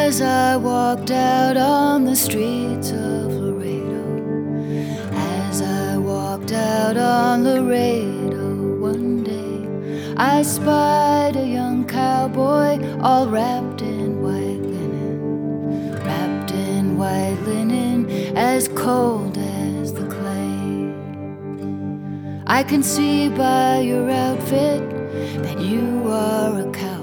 As I walked out on the streets of Laredo, as I walked out on Laredo one day, I spied a young cowboy all wrapped in white linen, as cold as the clay. I can see by your outfit that you are a cowboy.